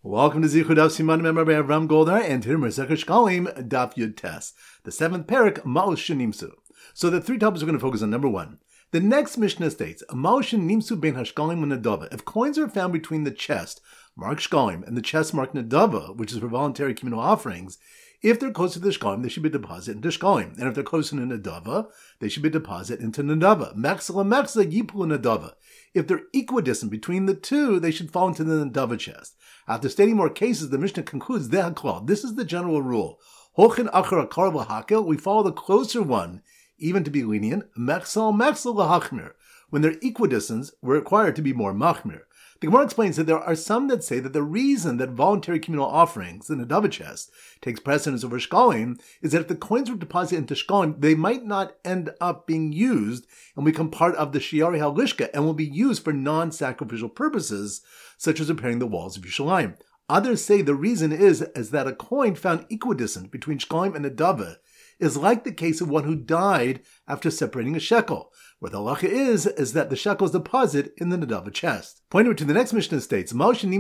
Welcome to Zichud Daf Siman Member by Avram Goldar and Tir Mesechah Shkalim Daf Yud Tes, the seventh parak Ma'os Shenimsu. So the three topics we're going to focus on. Number one, the next Mishnah states, Ma'os Shenimsu bein hashkalim u'nadava. If coins are found between the chest marked shkalim and the chest marked nadava, which is for voluntary communal offerings, if they're close to the shkalim, they should be deposited into shkalim, and if they're close to the nadava, they should be deposited into nadava. Mechza yipu nadava. If they're equidistant between the two, they should fall into the nadava chest. After stating more cases, the Mishnah concludes, this is the general rule. Hochin achar akar l'hakel, we follow the closer one, even to be lenient. Mechsal l'hachmir. When they're equidistant, we're required to be more machmir. The Gemara explains that there are some that say that the reason that voluntary communal offerings, the nadava chest, takes precedence over shkalim is that if the coins were deposited into shkalim, they might not end up being used and become part of the shiari halishka and will be used for non-sacrificial purposes, such as repairing the walls of Yerushalayim. Others say the reason is that a coin found equidistant between shkalim and nadava is like the case of one who died after separating a shekel, where the halacha is that the shekel is deposited in the nadava chest. Pointing to the next Mishnah states,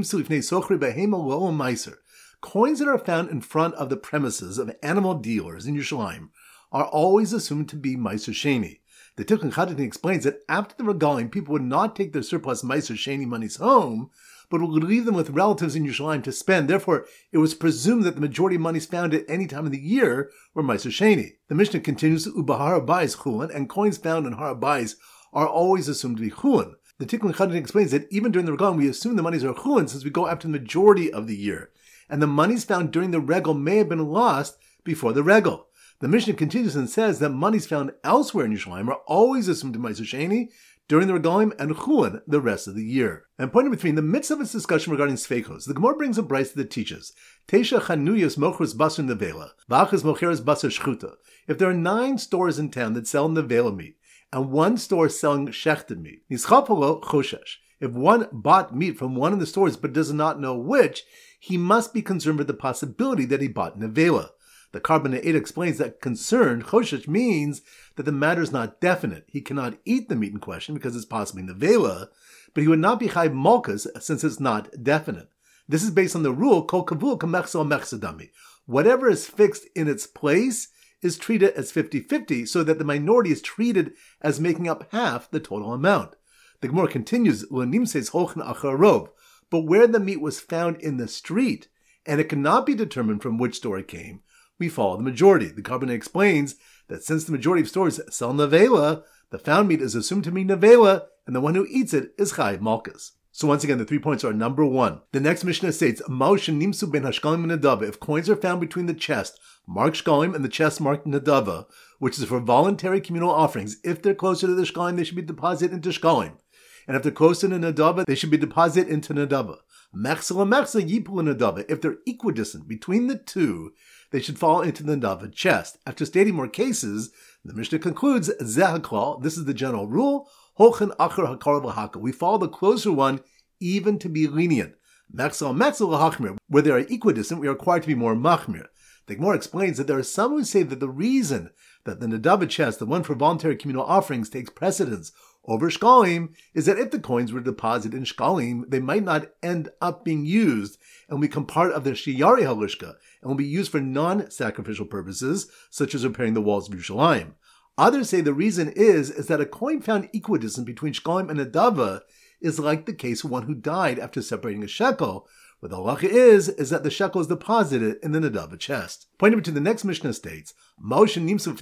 coins that are found in front of the premises of animal dealers in Yerushalayim are always assumed to be Meiser Sheni. The Tikkun Chatan explains that after the regalim, people would not take their surplus Meiser Sheni monies home, but would leave them with relatives in Yerushalayim to spend. Therefore, it was presumed that the majority of monies found at any time of the year were Meiser Sheni. The Mishnah continues, Ubahar Abayis Chulin, and coins found in Har Abayis are always assumed to be Chulin. The Tikkun Chatan explains that even during the regalim, we assume the monies are Chulin since we go after the majority of the year, and the monies found during the regal may have been lost before the regal. The Mishnah continues and says that monies found elsewhere in Yerushalayim are always assumed to be Meiser Sheni during the regalim and chulin the rest of the year. And point number three, in the midst of its discussion regarding sfeikos, the Gemara brings a brayso that teaches Teisha chanuyas mochros basar nevela, v'achas mocheres basar shchuta. If there are 9 stores in town that sell nevela meat and 1 store selling shechted meat, nischapolo choshesh. If one bought meat from one of the stores but does not know which, he must be concerned with the possibility that he bought nevela. The Karban Eid explains that concerned, choshesh, means that the matter is not definite. He cannot eat the meat in question because it's possibly nevela, but he would not be chayv malkas since it's not definite. This is based on the rule, kol kavul kamechsel mechsadami. Whatever is fixed in its place is treated as 50-50, so that the minority is treated as making up half the total amount. The Gemara continues, says hochen acharov, but where the meat was found in the street, and it cannot be determined from which store it came, we follow the majority. The Karban explains that since the majority of stores sell nevela, the found meat is assumed to be nevela, and the one who eats it is chayiv malkas. So once again, the 3 points are: number one, the next Mishnah states, Ma'os Shenimsu bein hashkalim u'nadava. If coins are found between the chest marked shkalim and the chest marked nadava, which is for voluntary communal offerings, if they're closer to the shkalim, they should be deposited into shkalim. And if they're closer to nadava, they should be deposited into nadava. Mechza yipu nadava. If they're equidistant between the two, they should fall into the nadava chest. After stating more cases, the Mishnah concludes, Zeh haklal, this is the general rule, Hochen achar hakar l'hakel. We follow the closer one, even to be lenient. Mechza l'hachmir. Where they are equidistant, we are required to be more machmir. The Gemara explains that there are some who say that the reason that the nadava chest, the one for voluntary communal offerings, takes precedence over shkalim is that if the coins were deposited in shkalim, they might not end up being used and become part of the shiari halishka and will be used for non-sacrificial purposes, such as repairing the walls of Yerushalayim. Others say the reason is that a coin found equidistant between shkalim and nadava is like the case of one who died after separating a shekel, where the halacha is that the shekel is deposited in the nadava chest. Pointing to the next Mishnah states, coins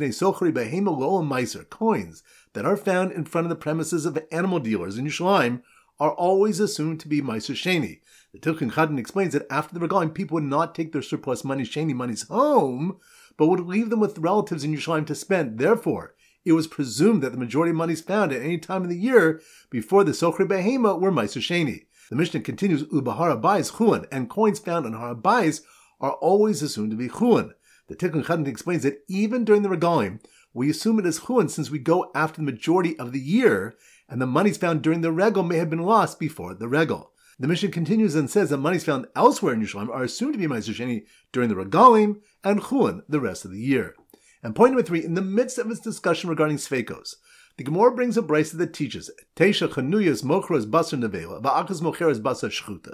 that are found in front of the premises of animal dealers in Yerushalayim are always assumed to be Meiser Sheni. The Tikkun Chatan explains that after the regalim, people would not take their surplus Sheni monies home, but would leave them with relatives in Yerushalayim to spend. Therefore, it was presumed that the majority of monies found at any time of the year before the Sochri Behema were Meiser Sheni. The Mishnah continues, Ubahar Abayis Chulin, and coins found on Har Abayis are always assumed to be Chulin. The Tikkun Chatan explains that even during the regalim, we assume it is chulin since we go after the majority of the year, and the monies found during the regal may have been lost before the regal. The Mishnah continues and says that monies found elsewhere in Yerushalayim are assumed to be Meiser Sheni during the regalim and chulin the rest of the year. And point number 3, in the midst of its discussion regarding sfeikos, the Gemara brings a brayso that teaches Teisha chanuyas mochros basar nevela, va'achas mocheres basar shchuta.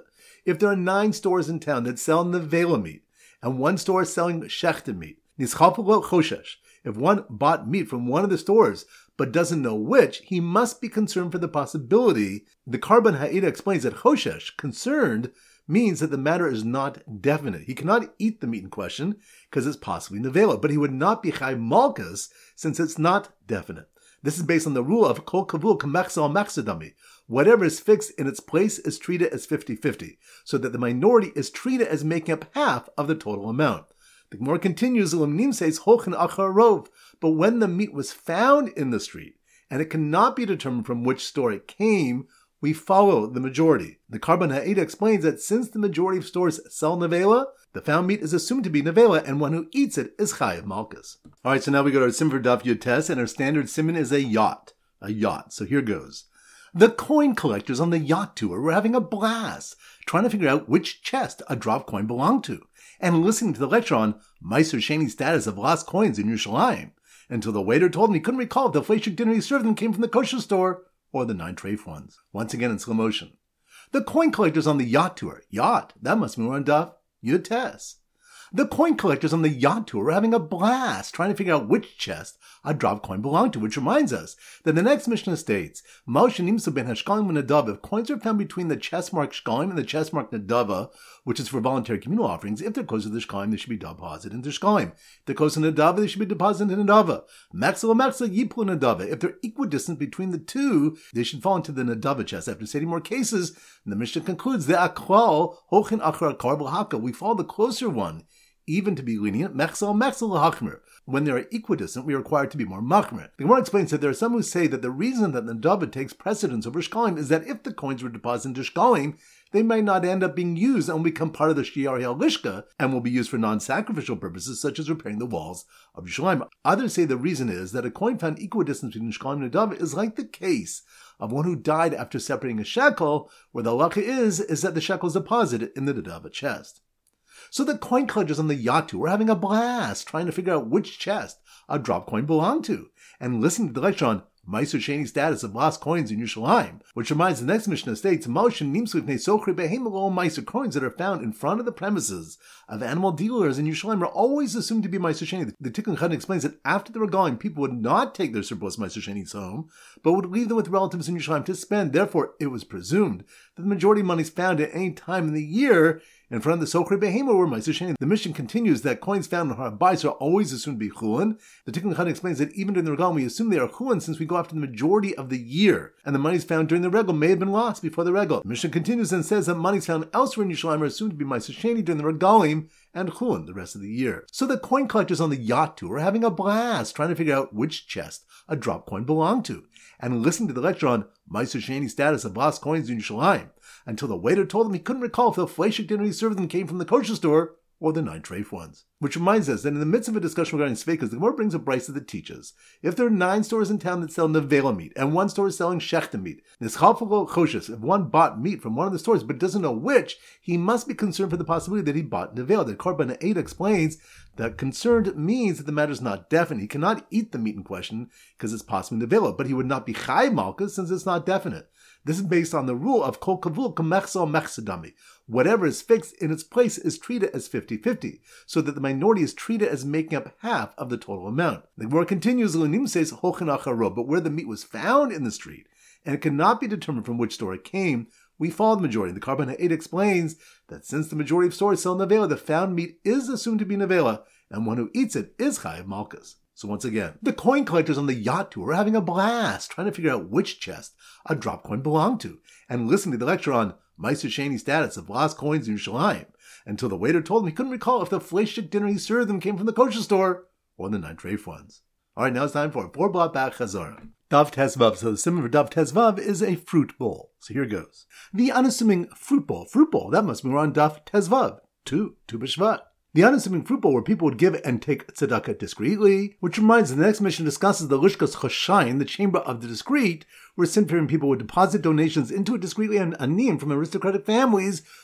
If there are 9 stores in town that sell nevela meat, and 1 store is selling shechted meat, nischalpelo choshesh. If one bought meat from one of the stores but doesn't know which, he must be concerned for the possibility. The Karban Ha'ida explains that choshesh, concerned, means that the matter is not definite. He cannot eat the meat in question because it's possibly nevela, but he would not be chai malchus since it's not definite. This is based on the rule of kol kavul k'mechsel mechsadami. Whatever is fixed in its place is treated as 50-50, so that the minority is treated as making up half of the total amount. The Gemara continues, Limnim says, Hochin achar rov, but when the meat was found in the street, and it cannot be determined from which store it came, we follow the majority. The Karban Ha'ida explains that since the majority of stores sell nevela, the found meat is assumed to be nevela, and one who eats it is chayav malchus. Alright, so now we go to our sim for Daf Yud Tes, and our standard simon is a yacht. So here goes. The coin collectors on the yacht tour were having a blast, trying to figure out which chest a drop coin belonged to, and listening to the lecture on Meiser Sheni's status of lost coins in Yerushalayim, until the waiter told him he couldn't recall if the fleshik dinner he served them came from the kosher store or the 9 treif ones. Once again in slow motion. The coin collectors on the yacht tour. Yacht, that must be on Daf Yud Tes. The coin collectors on the yacht tour were having a blast trying to figure out which chest a drop coin belonged to, which reminds us that the next Mishnah states, Moshe Nimsu ben Hashkalim Nadava, if coins are found between the chest mark Shkalim and the chest mark Nadava, which is for voluntary communal offerings, if they're close to the Shkalim, they should be deposited into Shkalim. If they're close to Nadava, they should be deposited into Nadava. Maxila Yiplu Nadava. If they're equidistant between the two, they should fall into the Nadava chest. After stating more cases, the Mishnah concludes, the Aklal Hochin Achar Akar B'Haka. We follow the closer one. Even to be lenient, mechsel lahachmer. When they are equidistant, we are required to be more machmer. The Gemara explains that there are some who say that the reason that the Nadava takes precedence over Shkalim is that if the coins were deposited into Shkalim, they might not end up being used and will become part of the Shiar Lishka and will be used for non-sacrificial purposes, such as repairing the walls of Yerushalayim. Others say the reason is that a coin found equidistant between Shkalim and Nadava is like the case of one who died after separating a shekel, where the halacha is that the shekel is deposited in the Nadava chest. So the coin collectors on the yacht tour were having a blast trying to figure out which chest a drop coin belonged to, and listening to the lecture on Meiser Sheni's status of lost coins in Yerushalayim, which reminds the next Mishnah states, Moshe Nimsu Ifnei Sochri Behem Meiser coins that are found in front of the premises of animal dealers in Yerushalayim are always assumed to be Meiser Sheni. The Tikkun Chatan explains that after the regalim, people would not take their surplus Meiser Shenis home, but would leave them with relatives in Yerushalayim to spend. Therefore, it was presumed that the majority of money is found at any time in the year in front of the Sochri Behema or Meiser Sheni. The Mishnah continues that coins found in Har Bayis are always assumed to be Chulin. The Tikkun Chatan explains that even during the regalim, we assume they are Chulin since we go after the majority of the year, and the monies found during the regal may have been lost before the regal. The Mishnah continues and says that monies found elsewhere in Yerushalayim are assumed to be Meiser Sheni during the regalim and Chulin the rest of the year. So the coin collectors on the yacht tour are having a blast trying to figure out which chest a drop coin belonged to, and listening to the lecture on Meiser Sheni's status of lost coins in Yerushalayim, until the waiter told him he couldn't recall if the fleshik dinner he served them came from the kosher store or the 9 treif ones. Which reminds us that in the midst of a discussion regarding sveikas, the Gemara brings a brisa that teaches, if there are 9 stores in town that sell nevela meat, and 1 store is selling shechted meat, nischalpelo choshes, if one bought meat from one of the stores but doesn't know which, he must be concerned for the possibility that he bought nevela. The Karban Ha'ida explains that concerned means that the matter is not definite. He cannot eat the meat in question because it's possibly nevela, but he would not be chai malchus since it's not definite. This is based on the rule of kol kavul k'mechsel mechsadami. Whatever is fixed in its place is treated as 50-50, so that the minority is treated as making up half of the total amount. The Gemara continues, Lenim says hochin acharo, but where the meat was found in the street, and it cannot be determined from which store it came, we follow the majority. The Karban Ha'ida explains that since the majority of stores sell nevela, the found meat is assumed to be nevela, and one who eats it is chayav malchus. So once again, the coin collectors on the yacht tour were having a blast trying to figure out which chest a drop coin belonged to, and listening to the lecture on Meiser Sheni's status of lost coins in Yerushalayim, until the waiter told him he couldn't recall if the fleshik dinner he served them came from the kosher store or the 9 treif ones. Alright, now it's time for 4 blot back chazara. Daf Tes Vav. So the symbol for Daf Tes Vav is a fruit bowl. So here goes. The unassuming fruit bowl, that must be on Daf Tes Vav, 2 B'Shvat. The unassuming fruit bowl where people would give and take tzedakah discreetly, which reminds the next mission discusses the Lishkas Choshayin, the chamber of the discreet, where sin-fearing people would deposit donations into it discreetly and anim from aristocratic families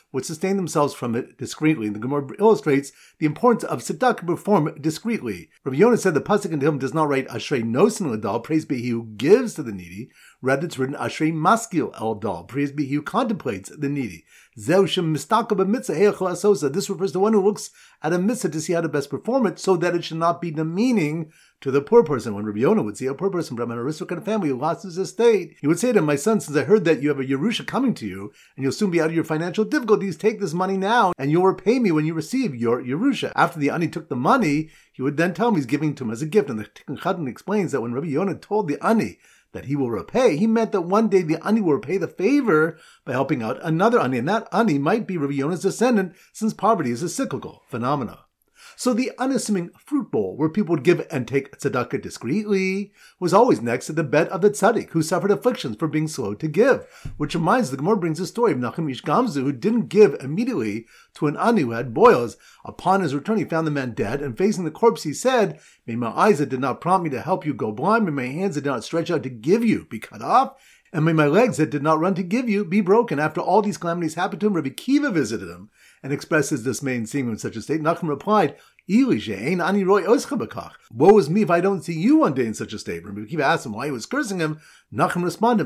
would sustain themselves from it discreetly. And the Gemara illustrates the importance of tzedakah performed discreetly. Rabbi Yonah said the pasuk in Tehillim does not write Ashrei Nosin L'Dal, praise be he who gives to the needy. Rather, it's written Ashrei Maskil El Dal, praise be he who contemplates the needy. Zeu Shem Mistaka B'Mitzvah Heichel Asosa. This refers to one who looks at a mitzvah to see how to best perform it, so that it should not be demeaning to the poor person. When Rabbi Yonah would see a poor person from an aristocratic family who lost his estate, he would say to him, my son, since I heard that you have a Yerusha coming to you, and you'll soon be out of your financial difficulties, take this money now, and you'll repay me when you receive your Yerusha. After the Ani took the money, he would then tell him he's giving to him as a gift. And the Tikkun Chatan explains that when Rabbi Yonah told the Ani that he will repay, he meant that one day the Ani will repay the favor by helping out another Ani, and that Ani might be Rabbi Yonah's descendant, since poverty is a cyclical phenomenon. So the unassuming fruit bowl, where people would give and take tzedakah discreetly, was always next to the bed of the tzaddik, who suffered afflictions for being slow to give. Which reminds, the Gemara brings the story of Nachum Ish Gamzu, who didn't give immediately to an ani who had boils. Upon his return, he found the man dead, and facing the corpse, he said, may my eyes that did not prompt me to help you go blind, may my hands that did not stretch out to give you be cut off, and may my legs that did not run to give you be broken. After all these calamities happened to him, Rabbi Kiva visited him and expressed his dismay in seeing him in such a state. Nachum replied, woe is me if I don't see you one day in such a state. Rabbi Kiva asked him why he was cursing him. Nachum responded,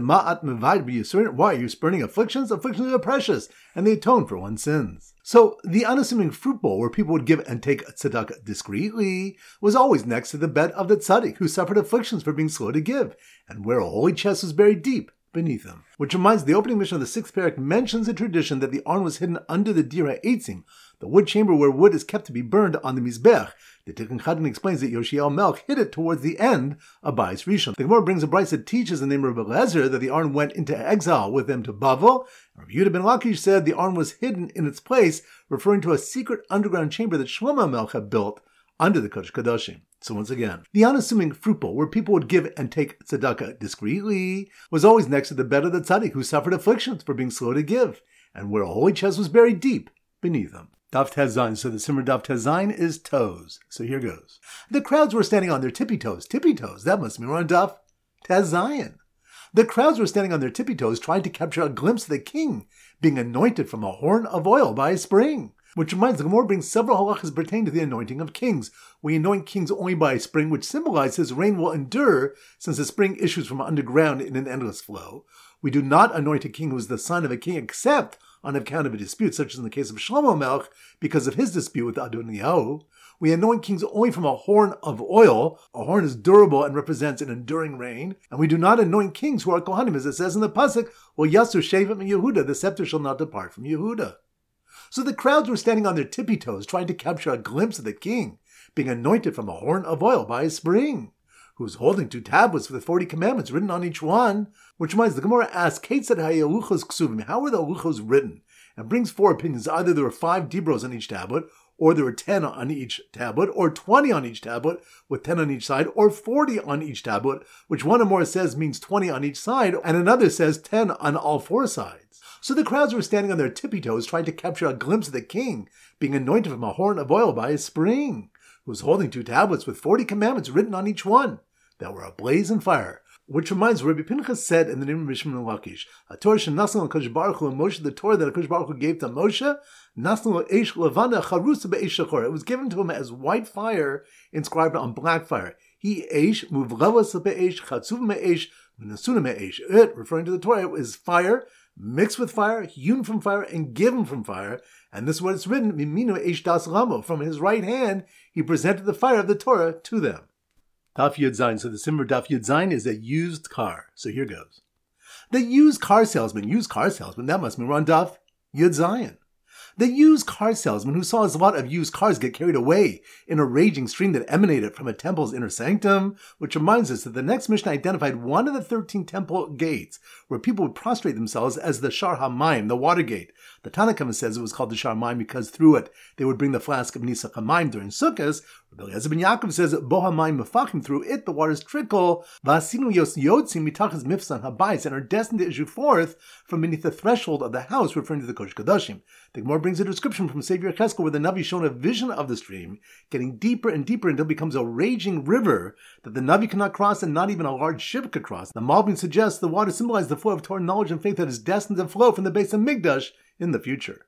why are you spurning afflictions? Afflictions are precious, and they atone for one's sins. So the unassuming fruit bowl, where people would give and take tzedakah discreetly, was always next to the bed of the tzaddik, who suffered afflictions for being slow to give, and where a holy chest was buried deep beneath him. Which reminds, the opening mission of the 6th parak mentions a tradition that the Aron was hidden under the dir ha'etzim, the wood chamber where wood is kept to be burned on the Mizbech. The Tikkun Chatan explains that Yoshiel Melch hid it towards the end of Bayis Rishon. The Gemara brings a brayso that teaches in the name of Rabbi Eliezer that the Aron went into exile with them to Bavel. Rabbi Yehuda ben Lakish said the Aron was hidden in its place, referring to a secret underground chamber that Shlomo Melch had built under the Kodesh Kodashim. So once again, the unassuming fruit bowl, where people would give and take tzedakah discreetly, was always next to the bed of the tzaddik, who suffered afflictions for being slow to give, and where a holy chest was buried deep beneath him. Daf Tes Zayin. So the Simmer Daf Tes Zayin is toes. So here goes. The crowds were standing on their tippy toes. Tippy toes. That must mean we're on Daf Tes Zayin. The crowds were standing on their tippy toes, trying to capture a glimpse of the king being anointed from a horn of oil by a spring. Which reminds, the Gemara brings several halachas pertaining to the anointing of kings. We anoint kings only by a spring, which symbolizes rain will endure, since the spring issues from underground in an endless flow. We do not anoint a king who is the son of a king, except on account of a dispute, such as in the case of Shlomo Melch, because of his dispute with Adoniyahu. We anoint kings only from a horn of oil. A horn is durable and represents an enduring rain. And we do not anoint kings who are Kohanim, as it says in the pasuk, well, Yasur Shevet min Yehuda, the scepter shall not depart from Yehuda. So the crowds were standing on their tippy toes, trying to capture a glimpse of the king being anointed from a horn of oil by a spring, who was holding 2 tablets with the 40 commandments written on each one. Which reminds, the Gemara asks, Ketzad hayaluchos ksuvim, how were the luchos written? And brings 4 opinions. Either there were 5 dibros on each tablet, or there were 10 on each tablet, or 20 on each tablet, with 10 on each side, or 40 on each tablet, which one or more says means 20 on each side, and another says 10 on all 4 sides. So the crowds were standing on their tippy toes, trying to capture a glimpse of the king being anointed from a horn of oil by a spring, who was holding 2 tablets with 40 commandments written on each one, that were ablaze in fire. Which reminds, Rabbi Pinchas said in the name of Mishman and Lakish, a Torah shenasnu l'Kodesh Baruch Hu, and Moshe, the Torah that HaKadosh Baruch Hu gave to Moshe, nasnu l'eish levana charusa be'eish shachor. It was given to him as white fire inscribed on black fire. He eish muvlelas be'eish chatzuv me'eish v'nasuna me'eish. It, referring to the Torah, is fire mixed with fire, hewn from fire, and given from fire. And this is what it's written, Miminu eish das lamo. From his right hand, he presented the fire of the Torah to them. Daf Yud Zayin. So the Simmer Daf Yud Zayin is a used car. So here goes. The used car salesman, that must mean we're on Daf Yud Zayin. The used car salesman who saw his lot of used cars get carried away in a raging stream that emanated from a temple's inner sanctum, which reminds us that the next Mishnah identified one of the 13 temple gates where people would prostrate themselves as the Shar HaMayim, the water gate. The Tanna Kamma says it was called the Shar HaMayim because through it they would bring the flask of Nisach HaMayim during Sukkot. Rabbi Eliezer ben Yaakov says, Bo HaMayim Mefachim, through it the waters trickle, V'asinu Yos Yotzim Mitachas Mifsan Habayis, and are destined to issue forth from beneath the threshold of the house, referring to the Kodesh Kodashim. The Gemara brings a description from Savior Cheskel where the Navi shown a vision of the stream, getting deeper and deeper until it becomes a raging river that the Navi cannot cross and not even a large ship could cross. The Malbim suggests the water symbolizes the flow of Torah knowledge and faith that is destined to flow from the base of Migdash in the future.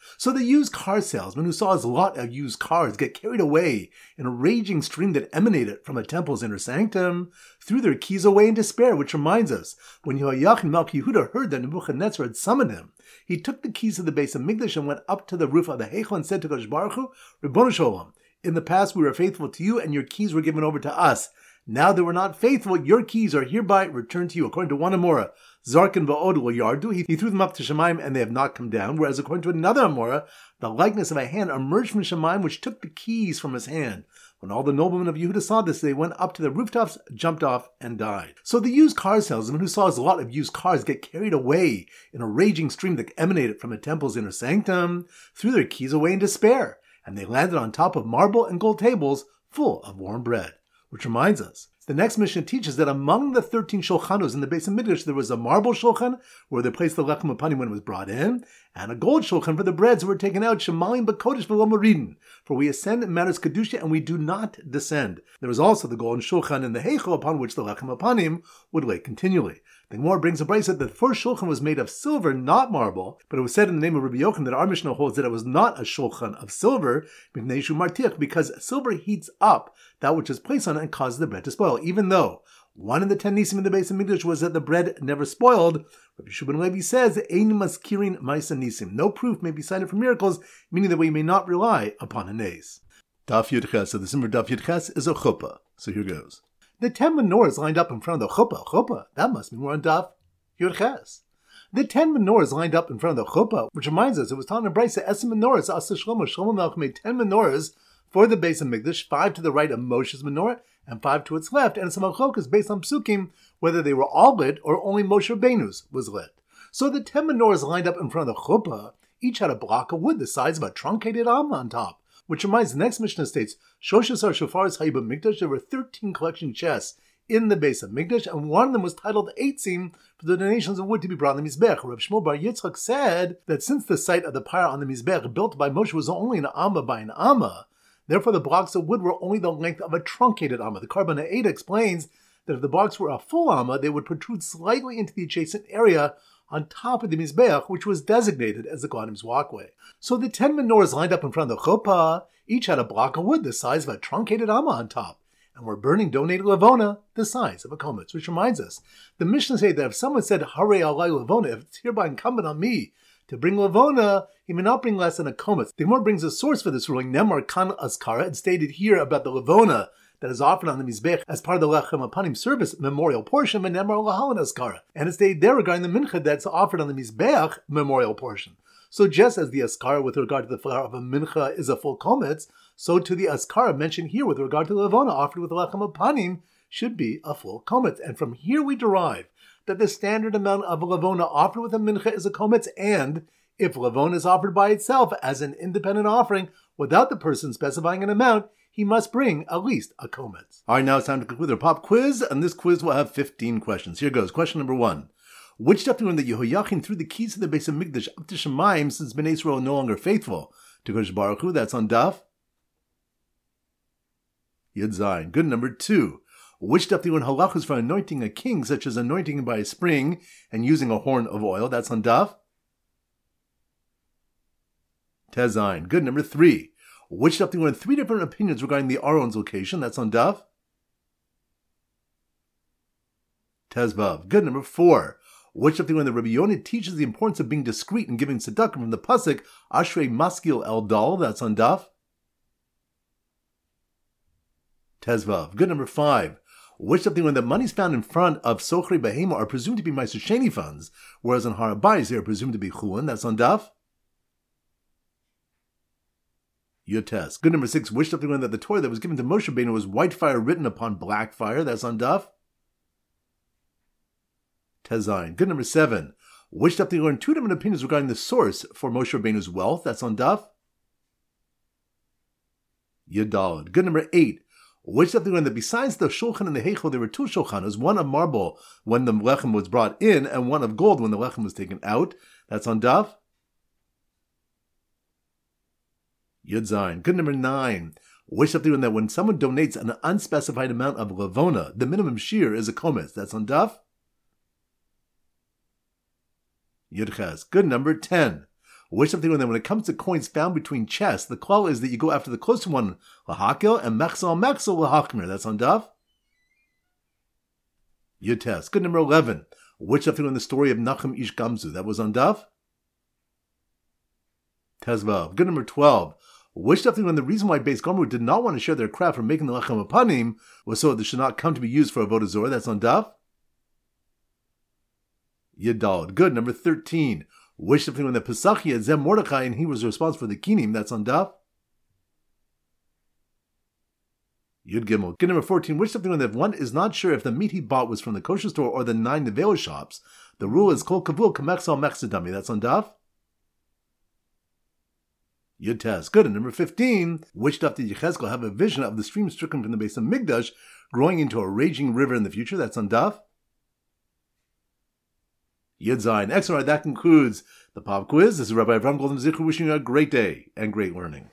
So the used car salesman who saw his lot of used cars get carried away in a raging stream that emanated from a temple's inner sanctum threw their keys away in despair, which reminds us, when Yehoiachin Melech Yehuda heard that Nebuchadnezzar had summoned him, he took the keys of the base of Mikdash and went up to the roof of the Heichal and said to Kodesh Baruch Hu, Ribono Shel Olam, in the past we were faithful to you and your keys were given over to us. Now that we're not faithful, your keys are hereby returned to you. According to one Amora, Zarkin va'od lo yardu, he threw them up to Shemaim and they have not come down. Whereas according to another Amora, the likeness of a hand emerged from Shemaim which took the keys from his hand. When all the noblemen of Yehuda saw this, they went up to the rooftops, jumped off, and died. So the used car salesman who saw his lot of used cars get carried away in a raging stream that emanated from a temple's inner sanctum threw their keys away in despair, and they landed on top of marble and gold tables full of warm bread. Which reminds us, the next Mishnah teaches that among the 13 shulchanos in the base of Mikdash, there was a marble shulchan where they placed the lechem upanim when it was brought in, and a gold shulchan for the breads that were taken out, shemalim b'kodesh v'lo moridin. For we ascend in matters kedusha and we do not descend. There was also the golden shulchan in the heichal upon which the lechem upanim would lay continually. The Gemara brings a brayso that the first shulchan was made of silver, not marble, but it was said in the name of Rabbi Yochanan that our Mishnah holds that it was not a shulchan of silver, because silver heats up that which is placed on it and causes the bread to spoil. Even though one of the 10 nisim in the base of Mikdash was that the bread never spoiled, Rabbi Shubin Levi says, Ein maskirin ma'isa nisim. No proof may be cited for miracles, meaning that we may not rely upon a nes. Daf Yud Ches. So the symbol Daf Yud Ches is a chuppah. So here goes. The 10 menorahs lined up in front of the chuppah. Chuppah, that must be more on Daf Yud Ches. The 10 menorahs lined up in front of the chuppah, which reminds us, it was taught in Brisa, Esem menorahs, Asa Shlomo. Shlomo Melech made 10 menorahs for the base of Mikdash, 5 to the right of Moshe's menorah, and 5 to its left, and it's a machlokas based on psukim, whether they were all lit or only Moshe Rabbeinu's was lit. So the 10 menorahs lined up in front of the chuppah, each had a block of wood the size of a truncated alma on top. Which reminds, the next Mishnah states, Shoshasar Shofaris Hayib Mikdash, there were 13 collection chests in the base of Mikdash, and one of them was titled Eitzim, for the donations of wood to be brought on the Mizbech. Reb Shmuel Bar Yitzchak said that since the site of the pyre on the Mizbech built by Moshe was only an amma by an amma, therefore the blocks of wood were only the length of a truncated amma. The Karban Ha'eda explains that if the blocks were a full amma, they would protrude slightly into the adjacent area on top of the Mizbeach, which was designated as the Kohanim's walkway. So the 10 menorahs lined up in front of the chuppah, each had a block of wood the size of a truncated amma on top, and were burning donated levona the size of a kometz. Which reminds us, the Mishnah say that if someone said, Hare alai levona, if it's hereby incumbent on me to bring levona, he may not bring less than a kometz. The Gemara brings a source for this ruling, Nemar Kan Askara, and stated here about the levona that is offered on the Mizbech as part of the Lechem Upanim service memorial portion, and Nemar Lahalan Askara. And it's stated there regarding the mincha that's offered on the Mizbech memorial portion. So just as the askara with regard to the flour of a mincha is a full kometz, so to the askara mentioned here with regard to the levona offered with the lechem upanim should be a full kometz. And from here we derive that the standard amount of a levona offered with a mincha is a kometz, and if levona is offered by itself as an independent offering without the person specifying an amount, he must bring at least a kometz. All right, now it's time to conclude our pop quiz, and this quiz will have 15 questions. Here goes. Question number 1. Which chapter when the Yehoiachin threw the keys to the base of Mikdash up to Shemaim since Bnei Israel are no longer faithful to Kodesh Baruch Hu? That's on Daf Yud Zayin. Good. Number 2. Which chapter when halachos for anointing a king, such as anointing him by a spring and using a horn of oil? That's on Daf Tezayin. Good. Number 3. Which chapter when 3 different opinions regarding the Aron's location? That's on Daf Tezvav. Good. Number 4. Which of the when the Rabbi Yonah teaches the importance of being discreet and giving tzedakah from the pasuk Ashrei Maskil El Dal? That's on Daf Tezvav. Good. Number 5. Which of the when the monies found in front of Sochri Behema are presumed to be Meiser Sheni funds, whereas on Har HaBayis they are presumed to be Chulin? That's on Daf Yotes. Good. Number 6. Which of the when that the Torah that was given to Moshe Rabbeinu was white fire written upon black fire? That's on Daf Tezayin. Good. Number 7. Which chapter you learn 2 different opinions regarding the source for Moshe Rabbeinu's wealth? That's on Daf Yadalad. Good. Number 8. Which chapter you learn that besides the shulchan and the heichal, there were 2 shulchanos, one of marble when the lechem was brought in, and one of gold when the lechem was taken out? That's on Daf Yud Zayin. Good. Number 9. Which chapter you learn that when someone donates an unspecified amount of levona, the minimum shear is a kometz? That's on Daf Yud Ches. Good. Number 10. Which something when it comes to coins found between chests, the klal is that you go after the closer one, lahakil, and mechsel lahakmir. That's on Daf. Yud Tes. Good, number 11. Which something in the story of Nachum Ish Gamzu? That was on Daf. Tezvav. Good, number 12. Which something when the reason why Beis Gomer did not want to share their craft for making the lechem apanim was so that it should not come to be used for avodah zorah. That's on Daf. Yadal. Good, number 13. Which something when the Pesach had Zem Mordechai and he was responsible for the kinim. That's on Daf. Yud Gimel. Good, number 14. Which something when if one is not sure if the meat he bought was from the kosher store or the 9 nevela shops, the rule is kol kavul kamechsal mechsedami. That's on Daf. Yud Tes. Good. And number 15. Which Daf did Yechezkel have a vision of the stream stricken from the base of Migdash growing into a raging river in the future? That's on Daf. Yud Zayin. Excellent. That concludes the pop quiz. This is Rabbi Avram Golden Zichru wishing you a great day and great learning.